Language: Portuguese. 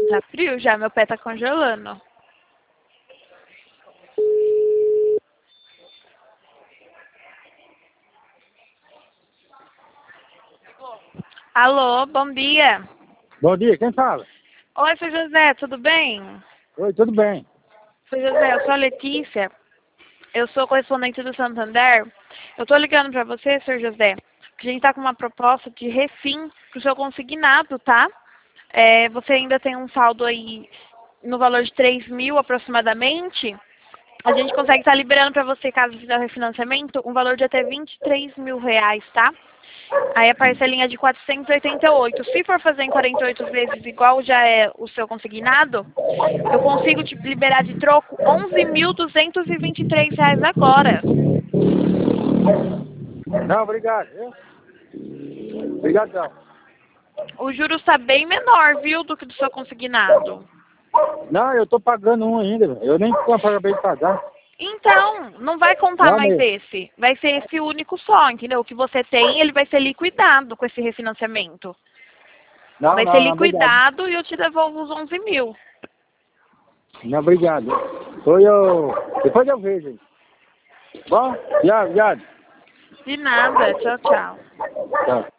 Tá frio já, meu pé tá congelando. Alô, bom dia. Bom dia, quem fala? Oi, seu José, tudo bem? Oi, tudo bem. Seu José, eu sou a Letícia. Eu sou correspondente do Santander. Eu tô ligando pra você, seu José, porque a gente tá com uma proposta de refim pro seu consignado, tá? Você ainda tem um saldo aí no valor de 3.000 aproximadamente. A gente consegue estar liberando para você, caso fizer o refinanciamento, um valor de até R$ 23.000, tá? Aí a parcelinha é de 488. Se for fazer em 48 vezes, igual já é o seu consignado, eu consigo te liberar de troco R$ 11.223 agora. Não, obrigado. Obrigadão. O juros está bem menor, viu, do que do seu consignado. Não, eu tô pagando um ainda. Eu nem acabei de pagar. Então, não vai contar Não mais mesmo. esse. Vai ser esse único só, entendeu? O que você tem, ele vai ser liquidado com esse refinanciamento. Não, Vai ser não, não, obrigado. liquidado e eu te devolvo os 11.000. Não, obrigado. Depois eu vejo. Bom, obrigado. De nada. Tchau, tchau. Tchau.